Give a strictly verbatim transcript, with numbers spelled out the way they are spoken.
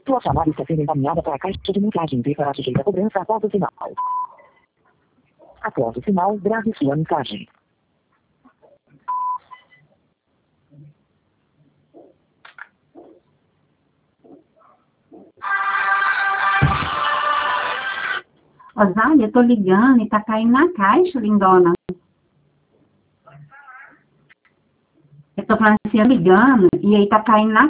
Sua chamada está sendo encaminhada para a caixa de mensagem e será sujeita a cobrança após o sinal. Após o sinal, grave sua mensagem. Osália, eu tô ligando e tá caindo na caixa, lindona. Eu tô falando assim, eu ligando e aí tá caindo na